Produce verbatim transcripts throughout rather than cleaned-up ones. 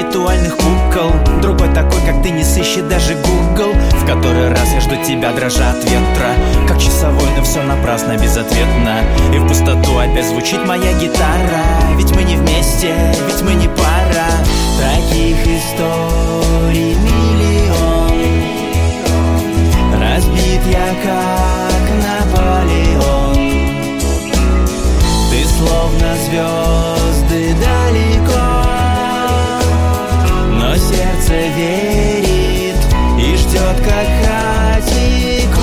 виртуальных кукол. Другой такой, как ты, не сыщет даже Google. В который раз я жду тебя, дрожа от ветра, как часовой, но все напрасно, безответно. И в пустоту опять звучит моя гитара. Ведь мы не вместе, ведь мы не пара. Таких историй миллион. Разбит я, как Наполеон. Ты словно звезды далеко, но сердце верит и ждет, как хатико.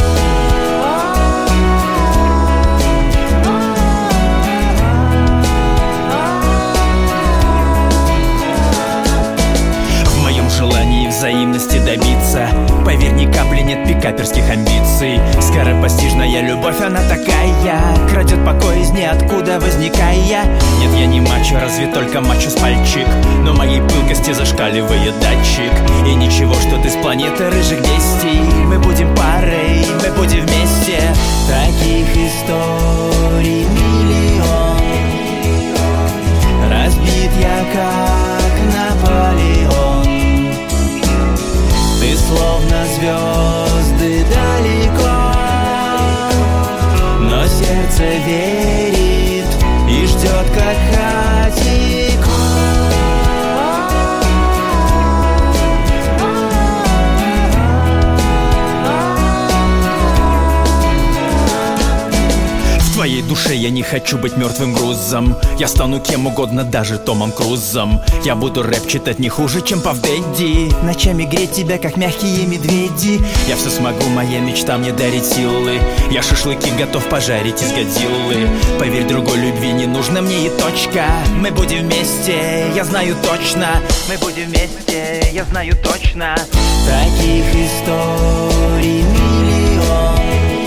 В моем желании взаимности добиться, поверь, ни капли нет пикаперских амбиций. Скоропостижная любовь, она такая, крадет покой из ниоткуда возникая. Нет, я не мачо, разве только мачо с пальчик, но моей пылкости зашкаливает датчик. И ничего, что ты с планеты рыжих бестий. Мы будем парой, мы будем вместе. Таких историй миллион. Разбит я, как Наполеон. Ты словно звезды далеко, но сердце верит и ждет, как хатико. В твоей душе я не хочу быть мертвым грузом. Я стану кем угодно, даже Томом Крузом. Я буду рэп читать не хуже, чем Пав Дэдди. Ночами греть тебя, как мягкие медведи. Я все смогу, моя мечта мне дарит силы. Я шашлыки готов пожарить из Годзиллы. Поверь, другой любви не нужно мне и точка. Мы будем вместе, я знаю точно. Мы будем вместе, я знаю точно. Таких историй миллион.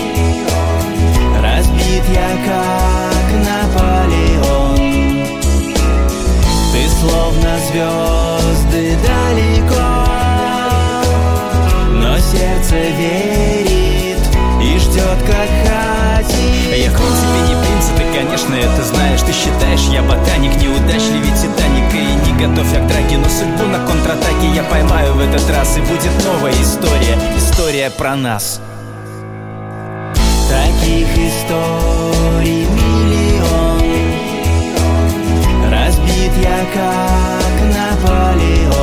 Разбит я, как Наполеон. Ты словно звезды далеко, но сердце верит и ждет, как хатико. Я в принципе не принц, ты, конечно, это знаешь. Ты считаешь, я ботаник, неудачливый Титаник. И не готов я к драке, но судьбу на контратаке я поймаю в этот раз. И будет новая история, история про нас. Таких историй миллион. Разбит я, как Наполеон.